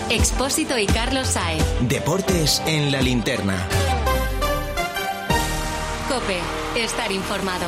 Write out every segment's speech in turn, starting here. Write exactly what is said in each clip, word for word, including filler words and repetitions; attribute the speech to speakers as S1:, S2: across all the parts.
S1: Expósito y Carlos Sáez.
S2: Deportes en la linterna.
S1: COPE. Estar informado.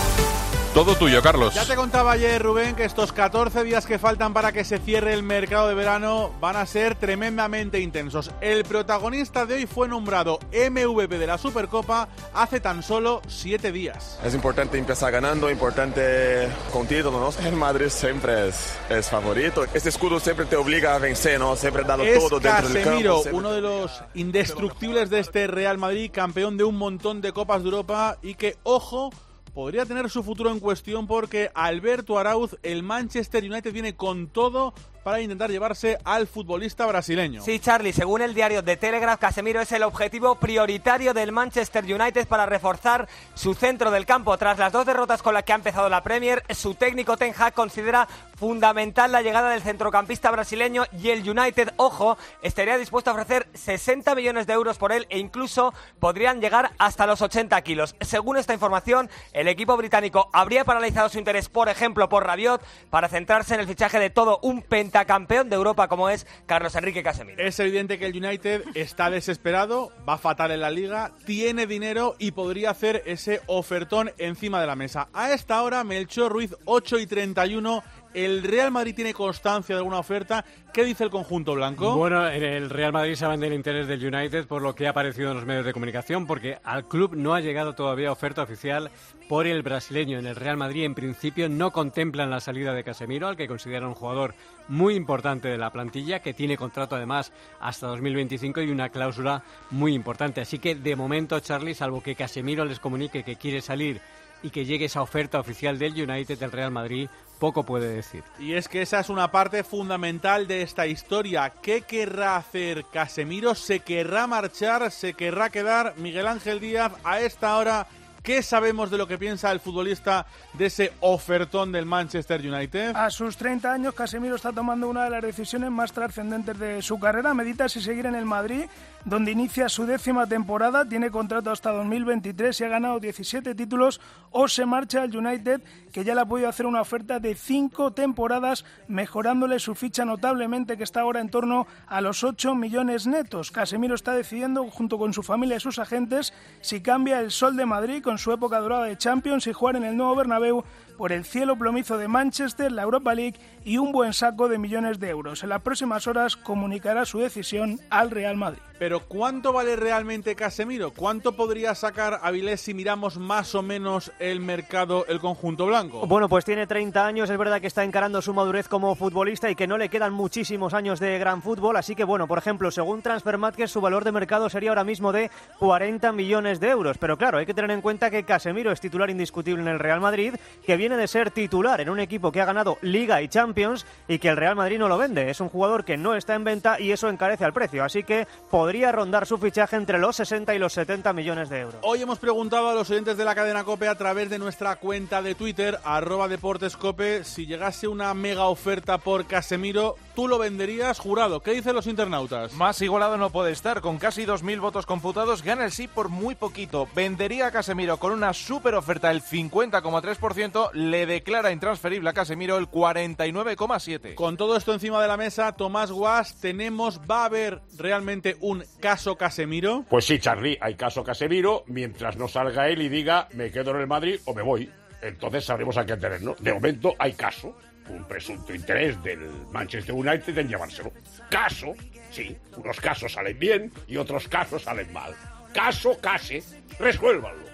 S3: Todo tuyo, Carlos.
S4: Ya te contaba ayer, Rubén, que estos catorce días que faltan para que se cierre el mercado de verano van a ser tremendamente intensos. El protagonista de hoy fue nombrado M V P de la Supercopa hace tan solo siete días.
S5: Es importante empezar ganando, importante con título, ¿no? El Madrid siempre es, es favorito. Este escudo siempre te obliga a vencer, ¿no? Siempre darlo
S4: es
S5: todo dentro del campo.
S4: Casemiro,
S5: siempre...
S4: uno de los indestructibles de este Real Madrid, campeón de un montón de Copas de Europa y que, ojo, podría tener su futuro en cuestión porque Alberto Arauz, el Manchester United, viene con todo para intentar llevarse al futbolista brasileño.
S6: Sí, Charlie, según el diario The Telegraph, Casemiro es el objetivo prioritario del Manchester United para reforzar su centro del campo. Tras las dos derrotas con las que ha empezado la Premier, su técnico Ten Hag considera fundamental la llegada del centrocampista brasileño y el United, ojo, estaría dispuesto a ofrecer sesenta millones de euros por él e incluso podrían llegar hasta los ochenta kilos. Según esta información, el equipo británico habría paralizado su interés, por ejemplo, por Rabiot, para centrarse en el fichaje de todo un pentacampeón de Europa como es Carlos Enrique Casemiro.
S4: Es evidente que el United está desesperado, va fatal en la liga, tiene dinero y podría hacer ese ofertón encima de la mesa. A esta hora, Melchor Ruiz, ocho y treinta y uno. ¿El Real Madrid tiene constancia de alguna oferta? ¿Qué dice el conjunto blanco?
S7: Bueno, en el Real Madrid saben del interés del United por lo que ha aparecido en los medios de comunicación, porque al club no ha llegado todavía oferta oficial por el brasileño. En el Real Madrid, en principio, no contemplan la salida de Casemiro, al que consideran un jugador muy importante de la plantilla, que tiene contrato además hasta dos mil veinticinco y una cláusula muy importante. Así que, de momento, Charlie, salvo que Casemiro les comunique que quiere salir y que llegue esa oferta oficial del United, del Real Madrid, poco puede decir.
S4: Y es que esa es una parte fundamental de esta historia. ¿Qué querrá hacer Casemiro? ¿Se querrá marchar? ¿Se querrá quedar? Miguel Ángel Díaz, a esta hora, ¿qué sabemos de lo que piensa el futbolista de ese ofertón del Manchester United?
S8: A sus treinta años, Casemiro está tomando una de las decisiones más trascendentes de su carrera. Medita si seguir en el Madrid, donde inicia su décima temporada, tiene contrato hasta dos mil veintitrés y ha ganado diecisiete títulos, o se marcha al United, que ya le ha podido hacer una oferta de cinco temporadas, mejorándole su ficha notablemente, que está ahora en torno a los ocho millones netos. Casemiro está decidiendo, junto con su familia y sus agentes, si cambia el Sol de Madrid, con su época dorada de Champions, y jugar en el nuevo Bernabéu por el cielo plomizo de Manchester, la Europa League y un buen saco de millones de euros. En las próximas horas comunicará su decisión al Real Madrid.
S4: Pero ¿cuánto vale realmente Casemiro? ¿Cuánto podría sacar Avilés si miramos más o menos el mercado, el conjunto blanco?
S9: Bueno, pues tiene treinta años, es verdad que está encarando su madurez como futbolista y que no le quedan muchísimos años de gran fútbol, así que bueno, por ejemplo, según Transfermarkt, su valor de mercado sería ahora mismo de cuarenta millones de euros, pero claro, hay que tener en cuenta que Casemiro es titular indiscutible en el Real Madrid, que viene de ser titular en un equipo que ha ganado Liga y Champions y que el Real Madrid no lo vende. Es un jugador que no está en venta y eso encarece al precio, así que podría rondar su fichaje entre los sesenta y los setenta millones de euros.
S4: Hoy hemos preguntado a los oyentes de la cadena COPE a través de nuestra cuenta de Twitter, arroba deportescope, si llegase una mega oferta por Casemiro, ¿tú lo venderías? Jurado, ¿qué dicen los internautas?
S10: Más igualado no puede estar. Con casi dos mil votos computados, gana el sí por muy poquito. Vendería a Casemiro con una super oferta del cincuenta coma tres por ciento, le declara intransferible a Casemiro el cuarenta y nueve coma siete por ciento.
S4: Con todo esto encima de la mesa, Tomás Guas, tenemos, ¿va a haber realmente un caso Casemiro?
S11: Pues sí, Charlie, hay caso Casemiro mientras no salga él y diga me quedo en el Madrid o me voy. Entonces sabremos a qué tenernos. De momento hay caso, un presunto interés del Manchester United en llevárselo. Caso, sí, unos casos salen bien y otros casos salen mal. Caso, case, resuélvanlo.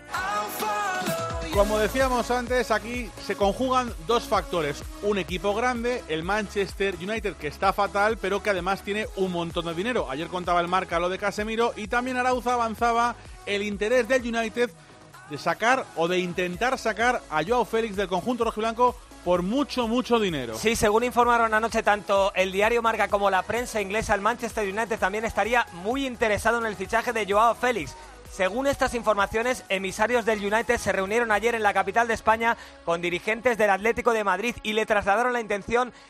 S4: Como decíamos antes, aquí se conjugan dos factores. Un equipo grande, el Manchester United, que está fatal, pero que además tiene un montón de dinero. Ayer contaba el Marca lo de Casemiro y también Arauza avanzaba el interés del United de sacar o de intentar sacar a Joao Félix del conjunto rojiblanco por mucho, mucho dinero.
S6: Sí, según informaron anoche tanto el diario Marca como la prensa inglesa, el Manchester United también estaría muy interesado en el fichaje de Joao Félix. Según estas informaciones, emisarios del United se reunieron ayer en la capital de España con dirigentes del Atlético de Madrid y le trasladaron la intención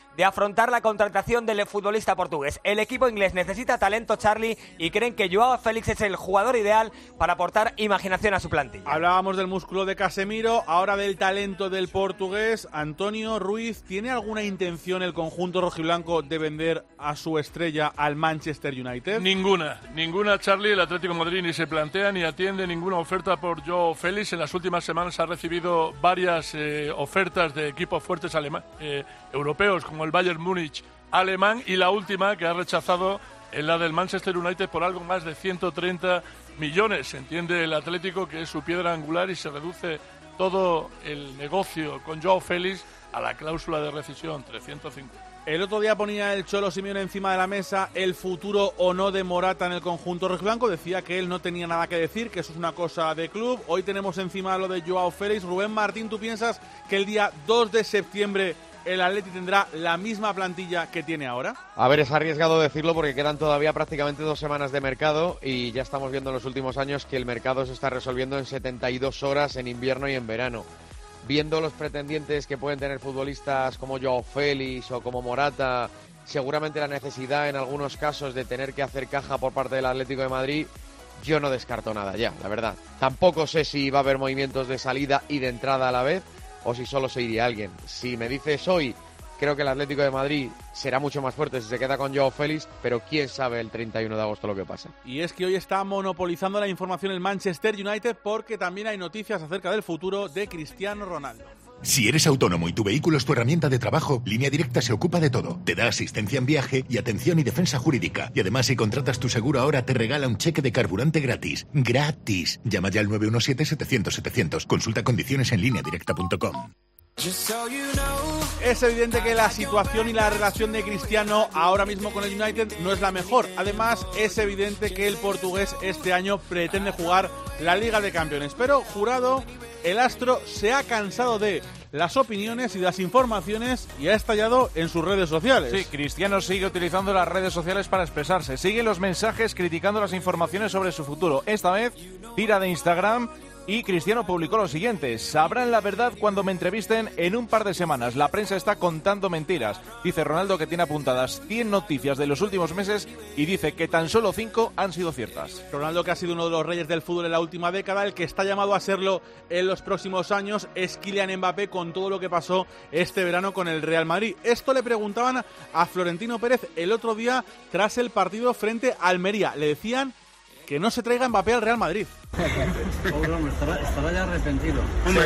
S6: de afrontar la contratación del futbolista portugués. El equipo inglés necesita talento, Charlie, y creen que Joao Félix es el jugador ideal para aportar imaginación a su plantilla.
S4: Hablábamos del músculo de Casemiro, ahora del talento del portugués. Antonio Ruiz, ¿tiene alguna intención el conjunto rojiblanco de vender a su estrella al Manchester United?
S12: Ninguna, ninguna, Charlie. El Atlético de Madrid ni se plantea ni atiende ninguna oferta por Joao Félix. En las últimas semanas ha recibido varias eh, ofertas de equipos fuertes alema- eh, europeos, como el Bayern Múnich alemán, y la última que ha rechazado es la del Manchester United por algo más de ciento treinta millones. Entiende el Atlético que es su piedra angular y se reduce todo el negocio con Joao Félix a la cláusula de rescisión, trescientos cincuenta.
S4: El otro día ponía el Cholo Simeone encima de la mesa el futuro o no de Morata en el conjunto rojiblanco. Decía que él no tenía nada que decir, que eso es una cosa de club. Hoy tenemos encima lo de Joao Félix. Rubén Martín, ¿tú piensas que el día dos de septiembre el Atleti tendrá la misma plantilla que tiene ahora?
S13: A ver, es arriesgado decirlo porque quedan todavía prácticamente dos semanas de mercado y ya estamos viendo en los últimos años que el mercado se está resolviendo en setenta y dos horas en invierno y en verano. Viendo los pretendientes que pueden tener futbolistas como Joao Félix o como Morata, seguramente la necesidad en algunos casos de tener que hacer caja por parte del Atlético de Madrid, yo no descarto nada ya, la verdad. Tampoco sé si va a haber movimientos de salida y de entrada a la vez o si solo se iría alguien. Si me dices hoy, creo que el Atlético de Madrid será mucho más fuerte si se queda con Joao Félix, pero quién sabe el treinta y uno de agosto lo que pasa.
S4: Y es que hoy está monopolizando la información el Manchester United porque también hay noticias acerca del futuro de Cristiano Ronaldo.
S14: Si eres autónomo y tu vehículo es tu herramienta de trabajo, Línea Directa se ocupa de todo. Te da asistencia en viaje y atención y defensa jurídica. Y además, si contratas tu seguro ahora, te regala un cheque de carburante gratis. ¡Gratis! Llama ya al nueve uno siete, setecientos, setecientos. Consulta condiciones en línea directa punto com.
S4: Es evidente que la situación y la relación de Cristiano ahora mismo con el United no es la mejor. Además, es evidente que el portugués este año pretende jugar la Liga de Campeones. Pero, Jurado, el astro se ha cansado de las opiniones y de las informaciones y ha estallado en sus redes sociales.
S10: Sí, Cristiano sigue utilizando las redes sociales para expresarse. Sigue los mensajes criticando las informaciones sobre su futuro. Esta vez tira de Instagram y Cristiano publicó lo siguiente: sabrán la verdad cuando me entrevisten en un par de semanas. La prensa está contando mentiras. Dice Ronaldo que tiene apuntadas cien noticias de los últimos meses y dice que tan solo cinco han sido ciertas.
S4: Ronaldo, que ha sido uno de los reyes del fútbol en la última década, el que está llamado a serlo en los próximos años es Kylian Mbappé, con todo lo que pasó este verano con el Real Madrid. Esto le preguntaban a Florentino Pérez el otro día tras el partido frente a Almería. Le decían que no se traiga Mbappé al Real Madrid.
S15: estará, estará ya arrepentido.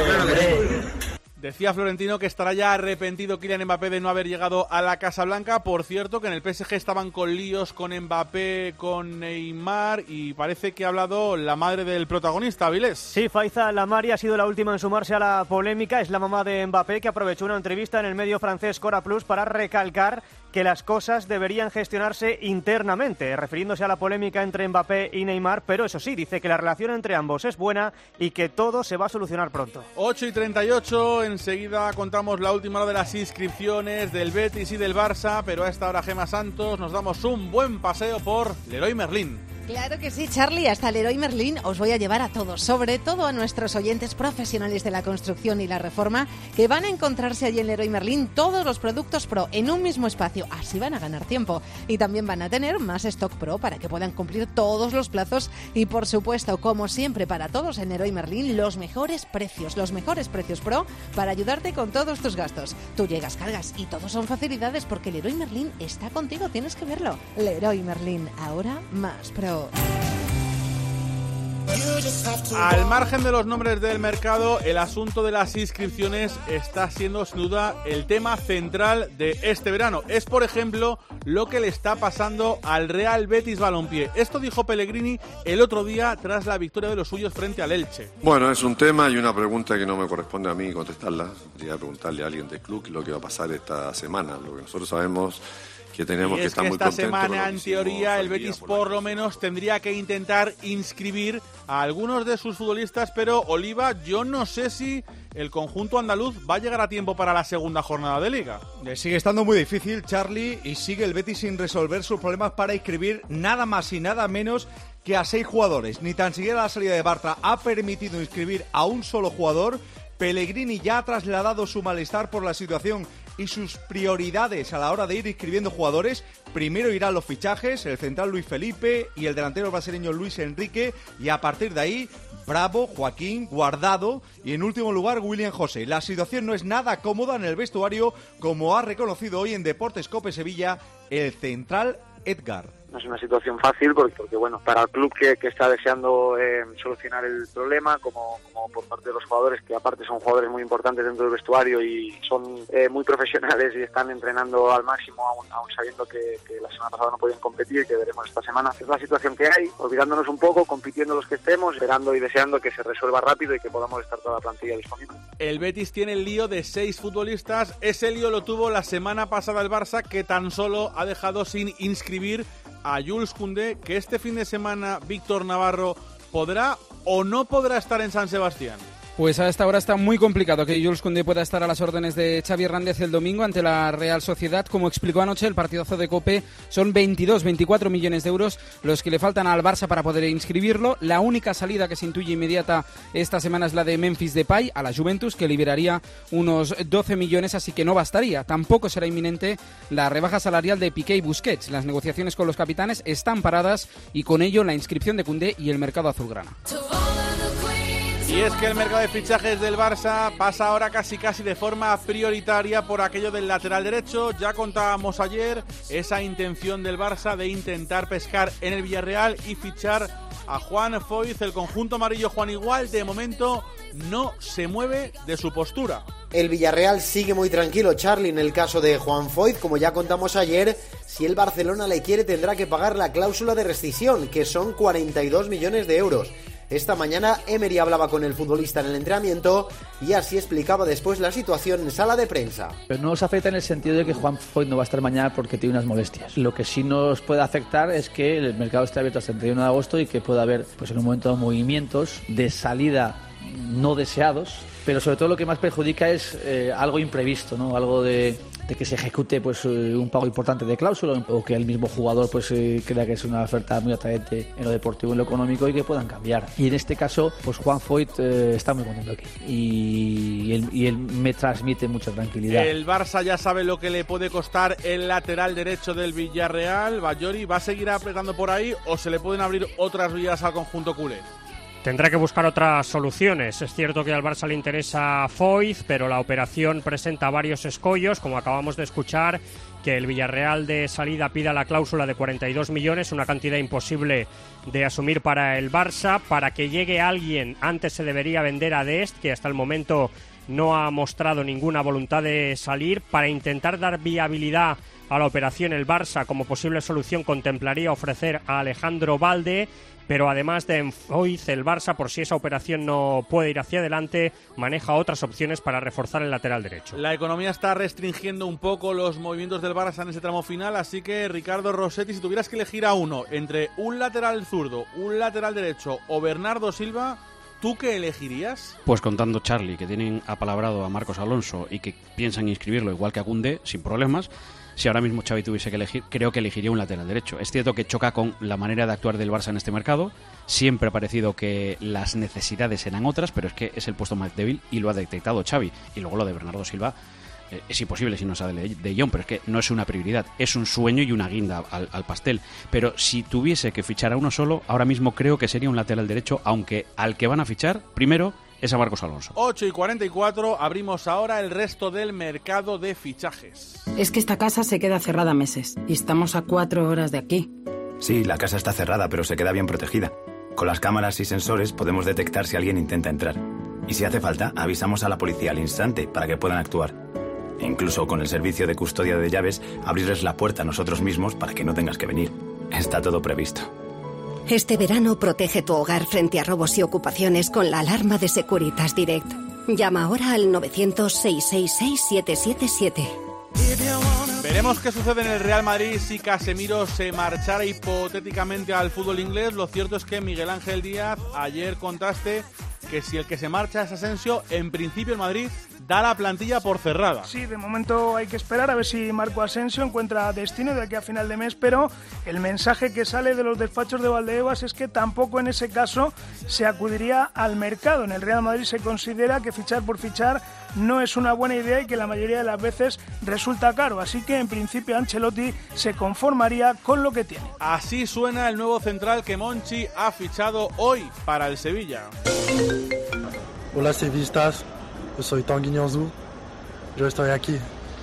S4: Decía Florentino que estará ya arrepentido Kylian Mbappé de no haber llegado a la Casa Blanca. Por cierto, que en el P S G estaban con líos con Mbappé, con Neymar, y parece que ha hablado la madre del protagonista, Avilés.
S9: Sí, Faiza Lamari ha sido la última en sumarse a la polémica. Es la mamá de Mbappé, que aprovechó una entrevista en el medio francés Cora Plus para recalcar que las cosas deberían gestionarse internamente, refiriéndose a la polémica entre Mbappé y Neymar, pero eso sí, dice que la relación entre ambos es buena y que todo se va a solucionar pronto.
S4: ocho y treinta y ocho, enseguida contamos la última hora de las inscripciones del Betis y del Barça, pero a esta hora, Gemma Santos, nos damos un buen paseo por Leroy Merlin.
S16: Claro que sí, Charlie, hasta Leroy Merlin os voy a llevar a todos, sobre todo a nuestros oyentes profesionales de la construcción y la reforma, que van a encontrarse allí en Leroy Merlin todos los productos Pro en un mismo espacio, así van a ganar tiempo. Y también van a tener más stock Pro para que puedan cumplir todos los plazos y, por supuesto, como siempre, para todos en Leroy Merlin, los mejores precios, los mejores precios Pro para ayudarte con todos tus gastos. Tú llegas, cargas y todo son facilidades porque Leroy Merlin está contigo, tienes que verlo. Leroy Merlin, ahora más Pro.
S4: Al margen de los nombres del mercado, el asunto de las inscripciones está siendo sin duda el tema central de este verano. Es, por ejemplo, lo que le está pasando al Real Betis Balompié. Esto dijo Pellegrini el otro día tras la victoria de los suyos frente al Elche.
S17: Bueno, es un tema y una pregunta que no me corresponde a mí contestarla. Podría preguntarle a alguien del club lo que va a pasar esta semana. Lo que nosotros sabemos que tenemos
S4: y
S17: que
S4: es
S17: estar
S4: que
S17: muy
S4: esta
S17: contentos.
S4: semana, en teoría, el Betis por lo menos tendría que intentar inscribir a algunos de sus futbolistas, pero Oliva, yo no sé si el conjunto andaluz va a llegar a tiempo para la segunda jornada de Liga.
S18: Le sigue estando muy difícil, Charlie, y sigue el Betis sin resolver sus problemas para inscribir nada más y nada menos que a seis jugadores. Ni tan siquiera la salida de Bartra ha permitido inscribir a un solo jugador. Pellegrini ya ha trasladado su malestar por la situación y sus prioridades a la hora de ir inscribiendo jugadores. Primero irán los fichajes, el central Luis Felipe y el delantero brasileño Luis Enrique, y a partir de ahí Bravo, Joaquín, Guardado y en último lugar William José. La situación no es nada cómoda en el vestuario, como ha reconocido hoy en Deportes Cope Sevilla el central Edgar.
S19: No es una situación fácil porque, porque bueno, para el club que, que está deseando eh, solucionar el problema, como, como por parte de los jugadores, que aparte son jugadores muy importantes dentro del vestuario y son eh, muy profesionales y están entrenando al máximo, aún, aún sabiendo que, que la semana pasada no podían competir, que veremos esta semana. Es la situación que hay, olvidándonos un poco, compitiendo los que estemos, esperando y deseando que se resuelva rápido y que podamos estar toda la plantilla disponible.
S4: El Betis tiene el lío de seis futbolistas. Ese lío lo tuvo la semana pasada el Barça, que tan solo ha dejado sin inscribir a Jules Koundé, que este fin de semana Víctor Navarro podrá o no podrá estar en San Sebastián.
S20: Pues a esta hora está muy complicado que Jules Koundé pueda estar a las órdenes de Xavi Hernández el domingo ante la Real Sociedad. Como explicó anoche el partidazo de COPE, son veintidós, veinticuatro millones de euros los que le faltan al Barça para poder inscribirlo. La única salida que se intuye inmediata esta semana es la de Memphis Depay a la Juventus, que liberaría unos doce millones, así que no bastaría. Tampoco será inminente la rebaja salarial de Piqué y Busquets. Las negociaciones con los capitanes están paradas y con ello la inscripción de Koundé y el mercado azulgrana.
S4: Y es que el mercado de fichajes del Barça pasa ahora casi casi de forma prioritaria por aquello del lateral derecho. Ya contábamos ayer esa intención del Barça de intentar pescar en el Villarreal y fichar a Juan Foyth. El conjunto amarillo Juan igual de momento no se mueve de su postura.
S21: El Villarreal sigue muy tranquilo, Charlie, en el caso de Juan Foyth. Como ya contamos ayer, si el Barcelona le quiere tendrá que pagar la cláusula de rescisión, que son cuarenta y dos millones de euros. Esta mañana Emery hablaba con el futbolista en el entrenamiento y así explicaba después la situación en sala de prensa.
S22: Pero no nos afecta en el sentido de que Juan Foyth no va a estar mañana porque tiene unas molestias. Lo que sí nos puede afectar es que el mercado esté abierto hasta el treinta y uno de agosto y que pueda haber, pues en un momento, movimientos de salida no deseados, pero sobre todo lo que más perjudica es eh, algo imprevisto, ¿no? Algo de, de que se ejecute pues eh, un pago importante de cláusula o que el mismo jugador pues eh, crea que es una oferta muy atrayente en lo deportivo y en lo económico y que puedan cambiar. Y en este caso pues Juan Foyth eh, está muy contento aquí y, y, él, y él me transmite mucha tranquilidad.
S4: El Barça ya sabe lo que le puede costar el lateral derecho del Villarreal. Bayori, ¿va a seguir apretando por ahí o se le pueden abrir otras vías al conjunto culé?
S23: Tendrá que buscar otras soluciones. Es cierto que al Barça le interesa Foyth, pero la operación presenta varios escollos, como acabamos de escuchar, que el Villarreal de salida pida la cláusula de cuarenta y dos millones, una cantidad imposible de asumir para el Barça. Para que llegue alguien, antes se debería vender a Dest, que hasta el momento no ha mostrado ninguna voluntad de salir. Para intentar dar viabilidad a la operación, el Barça como posible solución contemplaría ofrecer a Alejandro Balde, pero además de Foyth, el Barça, por si esa operación no puede ir hacia adelante, maneja otras opciones para reforzar el lateral derecho.
S4: La economía está restringiendo un poco los movimientos del Barça en ese tramo final, así que Ricardo Rossetti, si tuvieras que elegir a uno entre un lateral zurdo, un lateral derecho o Bernardo Silva, ¿tú qué elegirías?
S24: Pues contando, Charlie, que tienen apalabrado a Marcos Alonso y que piensan inscribirlo igual que a Koundé, sin problemas. Si ahora mismo Xavi tuviese que elegir, creo que elegiría un lateral derecho. Es cierto que choca con la manera de actuar del Barça en este mercado. Siempre ha parecido que las necesidades eran otras, pero es que es el puesto más débil y lo ha detectado Xavi. Y luego lo de Bernardo Silva eh, es imposible si no sale de, de Jong, pero es que no es una prioridad. Es un sueño y una guinda al, al pastel. Pero si tuviese que fichar a uno solo, ahora mismo creo que sería un lateral derecho, aunque al que van a fichar, primero, es a Marcos Alonso.
S4: ocho y cuarenta y cuatro, abrimos ahora el resto del mercado de fichajes.
S25: Es que esta casa se queda cerrada meses y estamos a cuatro horas de aquí.
S26: Sí, la casa está cerrada, pero se queda bien protegida. Con las cámaras y sensores podemos detectar si alguien intenta entrar. Y si hace falta, avisamos a la policía al instante para que puedan actuar. E incluso con el servicio de custodia de llaves, abrirles la puerta a nosotros mismos para que no tengas que venir. Está todo previsto.
S27: Este verano protege tu hogar frente a robos y ocupaciones con la alarma de Securitas Direct. Llama ahora al novecientos, seiscientos sesenta y seis, siete siete siete.
S4: Veremos qué sucede en el Real Madrid si Casemiro se marchara hipotéticamente al fútbol inglés. Lo cierto es que Miguel Ángel Díaz, ayer contaste que si el que se marcha es Asensio, en principio el Madrid da la plantilla por cerrada.
S1: Sí, de momento hay que esperar a ver si Marco Asensio encuentra destino de aquí a final de mes, pero el mensaje que sale de los despachos de Valdebebas es que tampoco en ese caso se acudiría al mercado. En el Real Madrid se considera que fichar por fichar no es una buena idea y que la mayoría de las veces resulta caro, así que en principio Ancelotti se conformaría con lo que tiene.
S4: Así suena el nuevo central que Monchi ha fichado hoy para el Sevilla.
S2: Hola sevillistas, yo soy Tanguy Nianzou, yo estoy aquí.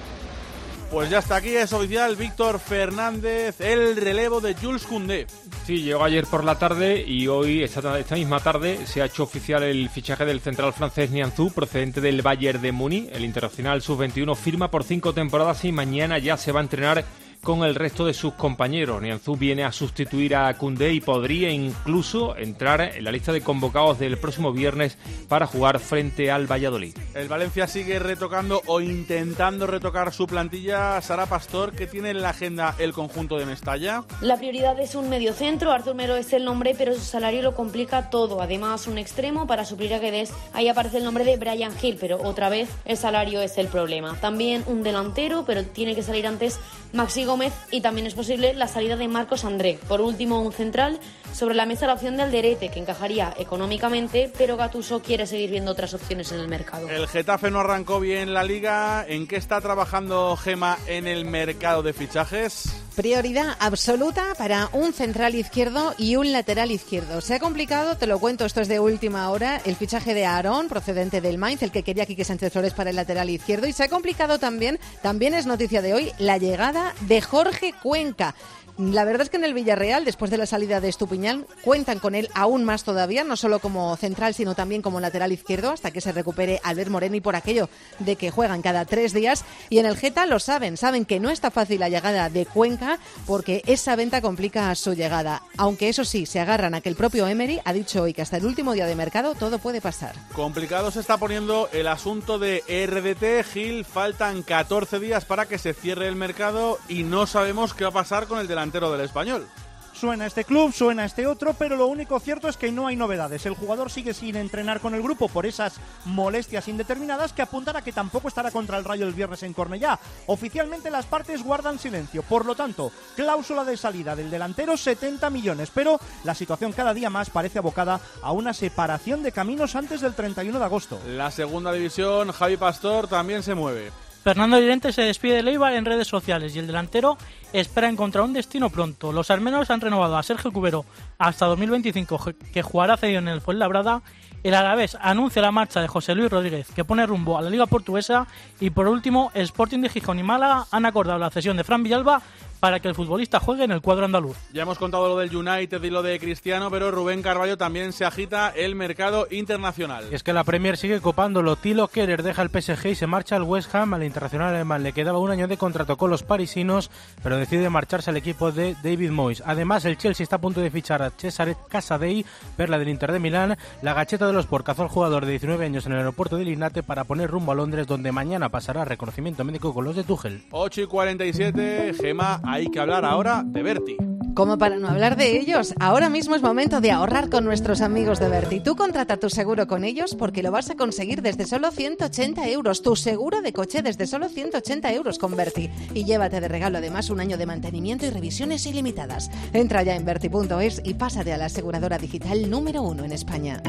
S4: Pues ya está aquí, es oficial, Víctor Fernández, el relevo de Jules Koundé.
S3: Sí, llegó ayer por la tarde y hoy, esta, esta misma tarde, se ha hecho oficial el fichaje del central francés Nianzou, procedente del Bayern de Múnich. El internacional sub veintiuno firma por cinco temporadas y mañana ya se va a entrenar con el resto de sus compañeros. Nianzou viene a sustituir a Koundé y podría incluso entrar en la lista de convocados del próximo viernes para jugar frente al Valladolid.
S4: El Valencia sigue retocando o intentando retocar su plantilla. Sara Pastor, ¿qué tiene en la agenda el conjunto de Mestalla?
S5: La prioridad es un mediocentro. Artur Mero es el nombre, pero su salario lo complica todo. Además, un extremo para suplir a Guedes. Ahí aparece el nombre de Bryan Gil, pero otra vez el salario es el problema. También un delantero, pero tiene que salir antes Maxi Gómez, y también es posible la salida de Marcos André. Por último, un central. Sobre la mesa la opción de Alderete, que encajaría económicamente, pero Gattuso quiere seguir viendo otras opciones en el mercado.
S4: El Getafe no arrancó bien la Liga. ¿En qué está trabajando Gema en el mercado de fichajes?
S16: Prioridad absoluta para un central izquierdo y un lateral izquierdo. Se ha complicado, te lo cuento, esto es de última hora, el fichaje de Aarón, procedente del Mainz, el que quería Quique Sánchez Flores para el lateral izquierdo. Y se ha complicado también, también es noticia de hoy, la llegada de Jorge Cuenca. La verdad es que en el Villarreal, después de la salida de Estupiñán, cuentan con él aún más todavía, no solo como central, sino también como lateral izquierdo, hasta que se recupere Albert Moreno, y por aquello de que juegan cada tres días. Y en el Geta lo saben, saben que no está fácil la llegada de Cuenca, porque esa venta complica su llegada. Aunque eso sí, se agarran a que el propio Emery ha dicho hoy que hasta el último día de mercado todo puede pasar.
S4: Complicado se está poniendo el asunto de R D T. Gil, faltan catorce días para que se cierre el mercado y no sabemos qué va a pasar con el delantero del Español.
S7: Suena este club, suena este otro, pero lo único cierto es que no hay novedades. El jugador sigue sin entrenar con el grupo por esas molestias indeterminadas que apuntan a que tampoco estará contra el Rayo el viernes en Cornellá. Oficialmente las partes guardan silencio, por lo tanto, cláusula de salida del delantero setenta millones, pero la situación cada día más parece abocada a una separación de caminos antes del treinta y uno de agosto.
S4: La segunda división, Javi Pastor, también se mueve.
S8: Fernando Llorente se despide de Leibar en redes sociales y el delantero espera encontrar un destino pronto. Los armenos han renovado a Sergio Cubero hasta dos mil veinticinco, que jugará cedido en el Fuenlabrada. El Alavés anuncia la marcha de José Luis Rodríguez, que pone rumbo a la Liga Portuguesa. Y por último, el Sporting de Gijón y Málaga han acordado la cesión de Fran Villalba para que el futbolista juegue en el cuadro andaluz.
S4: Ya hemos contado lo del United y lo de Cristiano, pero Rubén Carballo también se agita el mercado internacional.
S11: Y es que la Premier sigue copándolo. Thilo Kehrer deja el P S G y se marcha al West Ham. Al internacional alemán le quedaba un año de contrato con los parisinos, pero decide marcharse al equipo de David Moyes. Además, el Chelsea está a punto de fichar a Cesare Casadei, perla del Inter de Milán. La Gacheta de los Sport cazó al jugador de diecinueve años en el aeropuerto de Linate para poner rumbo a Londres, donde mañana pasará reconocimiento médico con los de Tuchel.
S4: ocho y cuarenta y siete, Gema, hay que hablar ahora de Berti.
S16: Como para no hablar de ellos, ahora mismo es momento de ahorrar con nuestros amigos de Berti. Tú contrata tu seguro con ellos porque lo vas a conseguir desde solo ciento ochenta euros. Tu seguro de coche desde solo ciento ochenta euros con Berti. Y llévate de regalo además un año de mantenimiento y revisiones ilimitadas. Entra ya en berti punto es y pásate a la aseguradora digital número uno en España.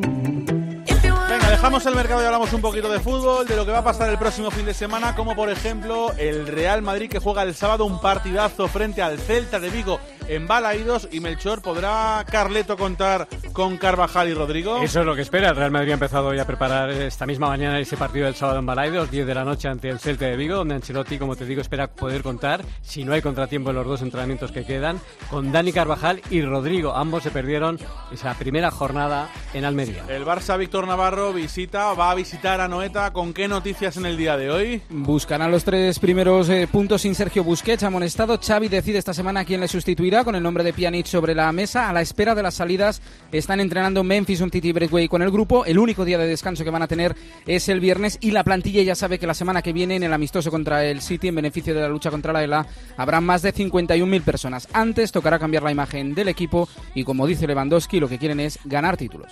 S4: Venga, dejamos el mercado y hablamos un poquito de fútbol, de lo que va a pasar el próximo fin de semana, como por ejemplo el Real Madrid, que juega el sábado un partidazo frente al Celta de Vigo en Balaídos. Y Melchor, ¿podrá Carleto contar con Carvajal y Rodrigo?
S24: Eso es lo que espera. El Real Madrid ha empezado ya a preparar esta misma mañana ese partido del sábado en Balaídos, diez de la noche, ante el Celta de Vigo, donde Ancelotti, como te digo, espera poder contar, si no hay contratiempo en los dos entrenamientos que quedan, con Dani Carvajal y Rodrigo. Ambos se perdieron esa primera jornada en Almería.
S4: El Barça, Víctor Navarro, visita, va a visitar a Noeta. ¿Con qué noticias en el día de hoy?
S20: Buscarán los tres primeros eh, puntos sin Sergio Busquets, amonestado. Xavi decide esta semana quién le sustituirá. Liga con el nombre de Pjanic sobre la mesa. A la espera de las salidas están entrenando Memphis Umtiti y Breakaway con el grupo. El único día de descanso que van a tener es el viernes y la plantilla ya sabe que la semana que viene en el amistoso contra el City en beneficio de la lucha contra la E L A habrá más de cincuenta y un mil personas. Antes tocará cambiar la imagen del equipo y, como dice Lewandowski, lo que quieren es ganar títulos.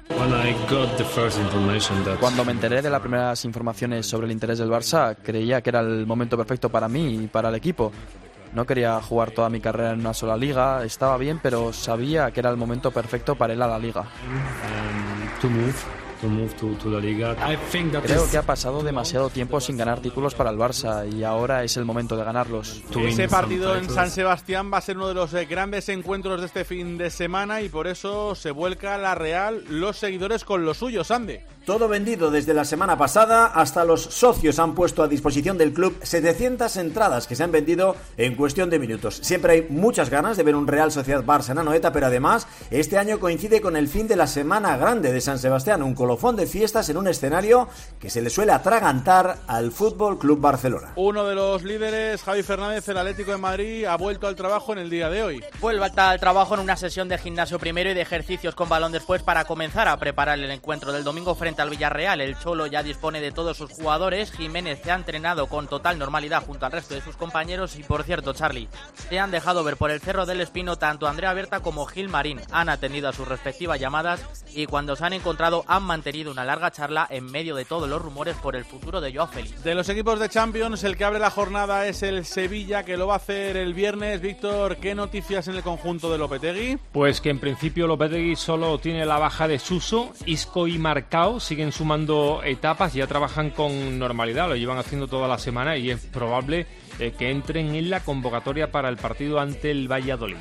S6: Cuando me enteré de las primeras informaciones sobre el interés del Barça, creía que era el momento perfecto para mí y para el equipo. No quería jugar toda mi carrera en una sola liga, estaba bien, pero sabía que era el momento perfecto para ir a la liga. Creo que ha pasado demasiado tiempo sin ganar títulos para el Barça y ahora es el momento de ganarlos.
S4: Ese partido en San Sebastián va a ser uno de los eh, grandes encuentros de este fin de semana y por eso se vuelca la Real, los seguidores con los suyos, Ande.
S9: Todo vendido desde la semana pasada, hasta los socios han puesto a disposición del club setecientas entradas que se han vendido en cuestión de minutos. Siempre hay muchas ganas de ver un Real Sociedad Barça en Anoeta, pero además este año coincide con el fin de la Semana Grande de San Sebastián, un colofón de fiestas en un escenario que se le suele atragantar al Fútbol Club Barcelona.
S4: Uno de los líderes, Javi Fernández, el Atlético de Madrid, ha vuelto al trabajo en el día de hoy.
S10: Vuelve al trabajo en una sesión de gimnasio primero y de ejercicios con balón después para comenzar a preparar el encuentro del domingo frente al Villarreal. El Cholo ya dispone de todos sus jugadores. Jiménez se ha entrenado con total normalidad junto al resto de sus compañeros y, por cierto, Charlie, se han dejado ver por el Cerro del Espino tanto Andrea Berta como Gil Marín. Han atendido a sus respectivas llamadas y cuando se han encontrado han mantenido una larga charla en medio de todos los rumores por el futuro de Joao Félix.
S4: De los equipos de Champions, el que abre la jornada es el Sevilla, que lo va a hacer el viernes. Víctor, ¿qué noticias en el conjunto de Lopetegui?
S3: Pues que en principio Lopetegui solo tiene la baja de Suso, Isco y Marcao siguen sumando etapas y ya trabajan con normalidad, lo llevan haciendo toda la semana y es probable eh, que entren en la convocatoria para el partido ante el Valladolid.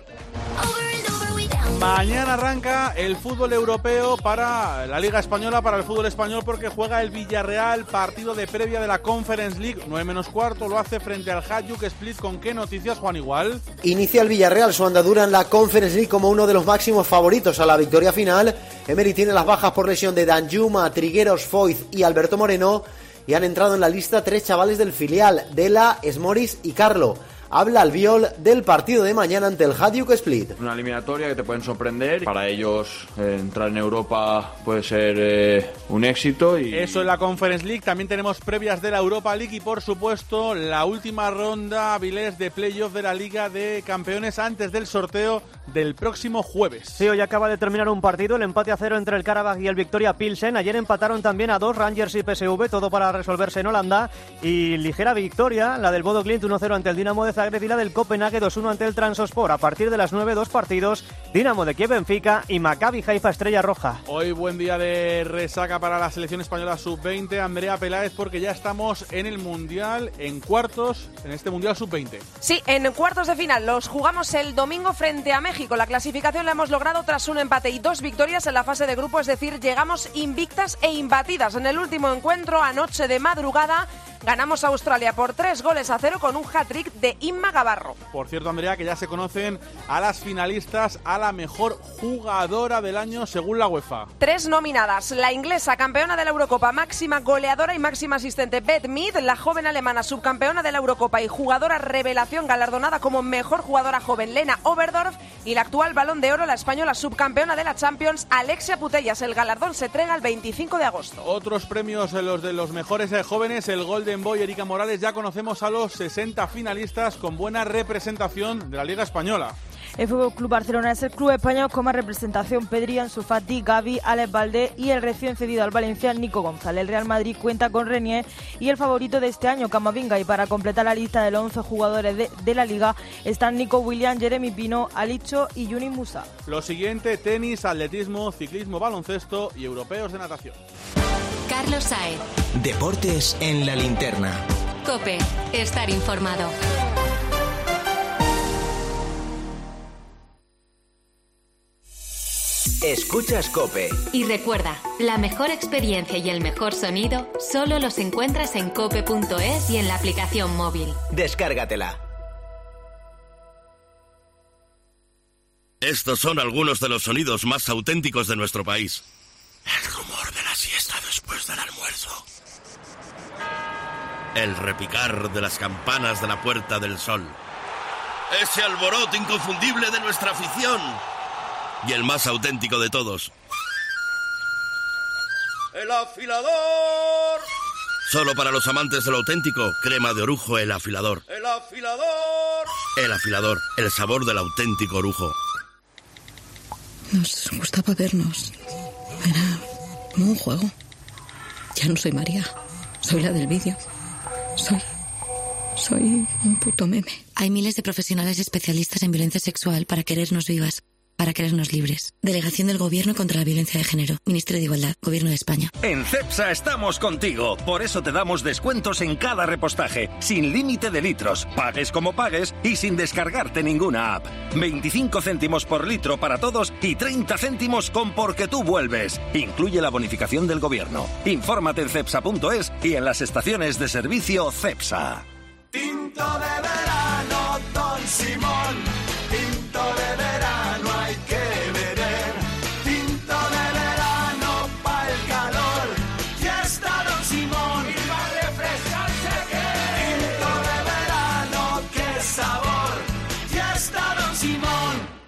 S4: Mañana arranca el fútbol europeo para la Liga Española, para el fútbol español, porque juega el Villarreal, partido de previa de la Conference League, nueve menos cuarto, lo hace frente al Hajduk Split. ¿Con qué noticias, Juan Igual?
S21: Inicia el Villarreal su andadura en la Conference League como uno de los máximos favoritos a la victoria final. Emery tiene las bajas por lesión de Danjuma, Trigueros, Foyth y Alberto Moreno, y han entrado en la lista tres chavales del filial, Dela, Smoris y Carlo. Habla Albiol del partido de mañana ante el Hajduk Split.
S12: Una eliminatoria que te pueden sorprender. Para ellos eh, entrar en Europa puede ser eh, un éxito. Y...
S4: Eso en la Conference League. También tenemos previas de la Europa League y por supuesto la última ronda, Avilés, de playoff de la Liga de Campeones antes del sorteo del próximo jueves.
S13: Sí, hoy acaba de terminar un partido, el empate a cero entre el Karabakh y el Victoria Pilsen. Ayer empataron también a dos Rangers y P S V, todo para resolverse en Holanda. Y ligera victoria, la del Bodo Glimt uno cero ante el Dinamo de Zagreb y la del Copenhague dos uno ante el Trabzonspor. A partir de las nueve, dos partidos, Dinamo de Kiev Benfica y Maccabi Haifa Estrella Roja.
S4: Hoy buen día de resaca para la selección española sub veinte, Andrea Peláez, porque ya estamos en el Mundial, en cuartos, en este Mundial sub veinte.
S14: Sí, en cuartos de final, los jugamos el domingo frente a México. La clasificación la hemos logrado tras un empate y dos victorias en la fase de grupo, es decir, llegamos invictas e imbatidas. En el último encuentro, anoche de madrugada, ganamos a Australia por tres goles a cero con un hat-trick de Inma Gavarro.
S4: Por cierto, Andrea, que ya se conocen a las finalistas a la mejor jugadora del año según la UEFA.
S14: Tres nominadas: la inglesa campeona de la Eurocopa, máxima goleadora y máxima asistente Beth Mead, la joven alemana subcampeona de la Eurocopa y jugadora revelación galardonada como mejor jugadora joven Lena Oberdorf, y la actual Balón de Oro, la española subcampeona de la Champions Alexia Putellas. El galardón se entrega el veinticinco de agosto.
S4: Otros premios, los de los mejores jóvenes, el Golden Boy Erika Morales. Ya conocemos a los sesenta finalistas con buena representación de la Liga Española.
S15: El F C Barcelona es el club español con más representación. Pedri, Ansu Fati, Gavi, Alex Valdés y el recién cedido al Valencia, Nico González. El Real Madrid cuenta con Renier y el favorito de este año, Camavinga. Y para completar la lista de los once jugadores de, de la Liga están Nico Williams, Jeremy Pino, Alicho y Yunis Musa.
S4: Lo siguiente: tenis, atletismo, ciclismo, baloncesto y europeos de natación.
S28: Carlos Saez.
S29: Deportes en la linterna.
S28: COPE. Estar informado.
S29: Escuchas COPE.
S28: Y recuerda, la mejor experiencia y el mejor sonido solo los encuentras en cope punto es y en la aplicación móvil.
S29: Descárgatela.
S30: Estos son algunos de los sonidos más auténticos de nuestro país. El rumor de la siesta después del almuerzo. El repicar de las campanas de la Puerta del Sol. ese alboroto inconfundible de nuestra afición y el más auténtico de todos. ¡El afilador! Solo para los amantes de lo auténtico, crema de orujo El Afilador. ¡El afilador! El Afilador, el sabor del auténtico orujo.
S1: Nos gustaba vernos. Era como un juego. Ya no soy María, soy la del vídeo. Soy... soy un puto meme. Hay miles de profesionales especialistas en violencia sexual para querernos vivas, para querernos libres. Delegación del Gobierno contra la Violencia de Género. Ministerio de Igualdad. Gobierno de España.
S2: En Cepsa estamos contigo. Por eso te damos descuentos en cada repostaje. Sin límite de litros. Pagues como pagues y sin descargarte ninguna app. veinticinco céntimos por litro para todos y treinta céntimos con Porque tú vuelves. Incluye la bonificación del Gobierno. Infórmate en cepsa punto es y en las estaciones de servicio Cepsa.
S17: Tinto de verano, Don Simón. Tinto de verano hay que beber. Tinto de verano pa' el calor. Ya está Don Simón. Y va a refrescarse que. Tinto de verano, qué sabor. Ya está Don Simón.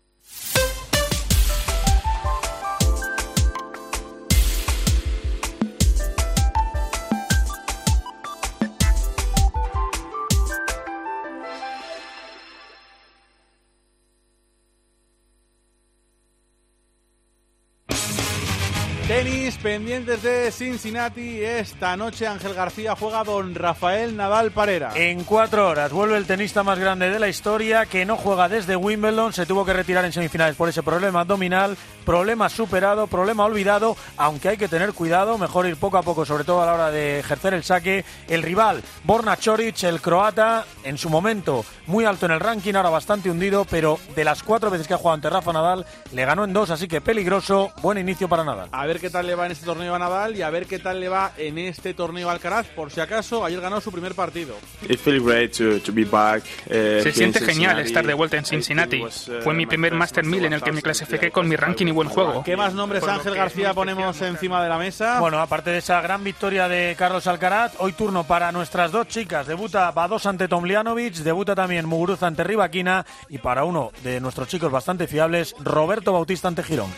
S4: Tenis, pendientes de Cincinnati. Esta noche Ángel García juega don Rafael Nadal Parera.
S7: En cuatro horas vuelve el tenista más grande de la historia, que no juega desde Wimbledon. Se tuvo que retirar en semifinales por ese problema abdominal. Problema superado, problema olvidado, aunque hay que tener cuidado. Mejor ir poco a poco, sobre todo a la hora de ejercer el saque. El rival, Borna Choric, el croata, en su momento muy alto en el ranking, ahora bastante hundido, pero de las cuatro veces que ha jugado ante Rafa Nadal, le ganó en dos, así que peligroso. Buen inicio para Nadal.
S4: A ver qué tal le va en este torneo a Nadal y a ver qué tal le va en este torneo a Alcaraz, por si acaso ayer ganó su primer partido.
S18: It feels great to, to be back, uh,
S19: Se siente genial estar de vuelta en Cincinnati. Fue mi primer Master mil en el que me clasifiqué con mi ranking y buen juego.
S4: ¿Qué más nombres, Ángel García, ponemos encima de la mesa?
S7: Bueno, aparte de esa gran victoria de Carlos Alcaraz, hoy turno para nuestras dos chicas. Debuta Badosa ante Tomljanovic, debuta también Muguruza ante Rybakina y para uno de nuestros chicos bastante fiables, Roberto Bautista ante Girón.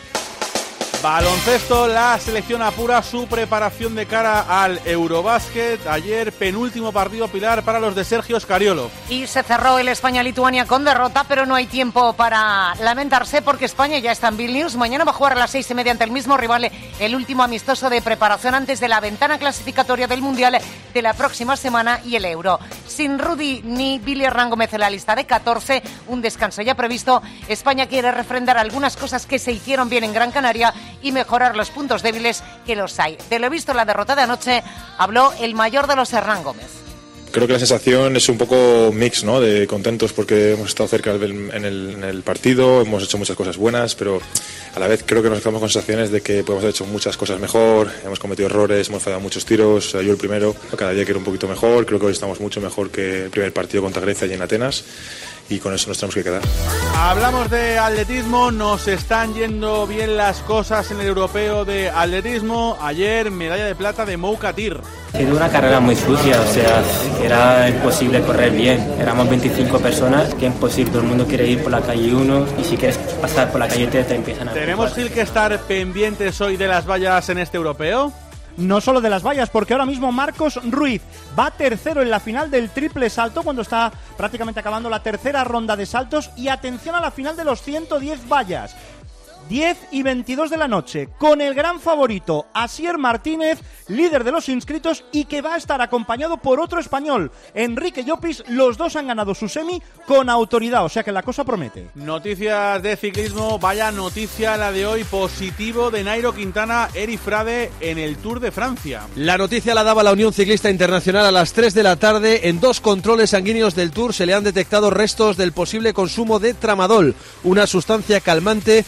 S4: Baloncesto, la selección apura su preparación de cara al Eurobásquet. Ayer, penúltimo partido pilar para los de Sergio Scariolo.
S22: Y se cerró el España-Lituania con derrota, pero no hay tiempo para lamentarse porque España ya está en Vilnius. Mañana va a jugar a las seis y media ante el mismo rival, el último amistoso de preparación antes de la ventana clasificatoria del Mundial de la próxima semana y el Euro. Sin Rudy ni Billy Hernán Gómez en la lista de catorce, un descanso ya previsto. España quiere refrendar algunas cosas que se hicieron bien en Gran Canaria y mejorar los puntos débiles que los hay. De lo visto en la derrota de anoche, habló el mayor de los Hernán Gómez.
S23: Creo que la sensación es un poco mix, ¿no? De contentos porque hemos estado cerca del, en, el, en el partido, hemos hecho muchas cosas buenas, pero a la vez creo que nos quedamos con sensaciones de que podemos haber hecho muchas cosas mejor, hemos cometido errores, hemos fallado muchos tiros, yo el primero, cada día quiero un poquito mejor, creo que hoy estamos mucho mejor que el primer partido contra Grecia y en Atenas. Y con eso nos tenemos que quedar.
S4: Hablamos de atletismo, nos están yendo bien las cosas en el europeo de atletismo. Ayer medalla de plata de Mou Katir.
S25: Ha sido una carrera muy sucia, o sea, era imposible correr bien. Éramos veinticinco personas, que es imposible, todo el mundo quiere ir por la calle uno y si quieres pasar por la calle tres te empiezan a...
S4: ¿Tenemos, Gil, que estar pendientes hoy de las vallas en este europeo?
S7: No solo de las vallas, porque ahora mismo Marcos Ruiz va tercero en la final del triple salto cuando está prácticamente acabando la tercera ronda de saltos. Y atención a la final de los ciento diez vallas. diez y veintidós de la noche, con el gran favorito Asier Martínez, líder de los inscritos y que va a estar acompañado por otro español, Enrique Llopis. Los dos han ganado su semi con autoridad, o sea que la cosa promete.
S4: Noticias de ciclismo, vaya noticia la de hoy, positivo de Nairo Quintana Erifrade en el Tour de Francia.
S26: La noticia la daba la Unión Ciclista Internacional a las tres de la tarde. En dos controles sanguíneos del Tour se le han detectado restos del posible consumo de tramadol, una sustancia calmante que se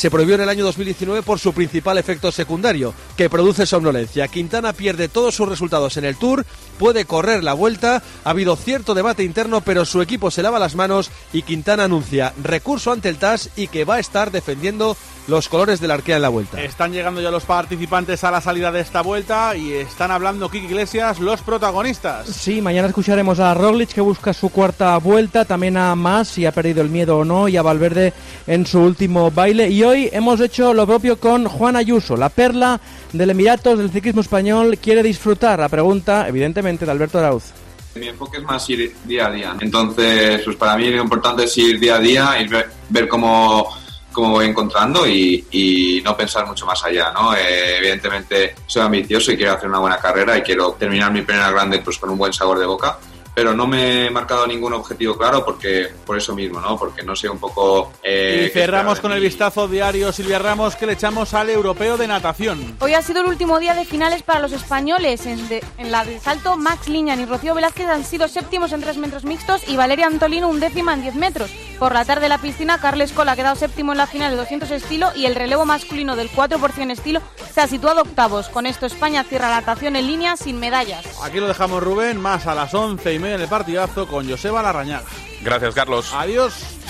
S26: se prohibió en el año dos mil diecinueve por su principal efecto secundario, que produce somnolencia. Quintana pierde todos sus resultados en el Tour, puede correr la Vuelta, ha habido cierto debate interno, pero su equipo se lava las manos y Quintana anuncia recurso ante el T A S y que va a estar defendiendo los colores del Arkea en la Vuelta.
S4: Están llegando ya los participantes a la salida de esta Vuelta y están hablando Kiki Iglesias, los protagonistas.
S5: Sí, mañana escucharemos a Roglic, que busca su cuarta Vuelta, también a Mas, si ha perdido el miedo o no, y a Valverde en su último baile. Y hoy hemos hecho lo propio con Juan Ayuso, la perla del Emiratos del ciclismo español. Quiere disfrutar, la pregunta, evidentemente, de Alberto Arauz.
S6: Mi enfoque es más ir día a día. Entonces, pues para mí lo importante es ir día a día y ver, ver cómo, cómo voy encontrando y, y no pensar mucho más allá, ¿no? Eh, evidentemente soy ambicioso y quiero hacer una buena carrera y quiero terminar mi primera grande pues con un buen sabor de boca. Pero no me he marcado ningún objetivo claro porque por eso mismo, ¿no? Porque no sé un poco... Eh,
S4: y cerramos con el vistazo diario, Silvia Ramos, que le echamos al Europeo de Natación.
S8: Hoy ha sido el último día de finales para los españoles. En, de, en la de salto, Max Liñán y Rocío Velázquez han sido séptimos en tres metros mixtos y Valeria Antolino undécima en diez metros. Por la tarde, la piscina, Carles Coll ha quedado séptimo en la final de doscientos estilo y el relevo masculino del cuatro por cien estilo se ha situado octavos. Con esto, España cierra la natación en línea sin medallas.
S4: Aquí lo dejamos, Rubén, más a las once y media en el partidazo con Joseba Larrañaga.
S9: Gracias, Carlos.
S4: Adiós.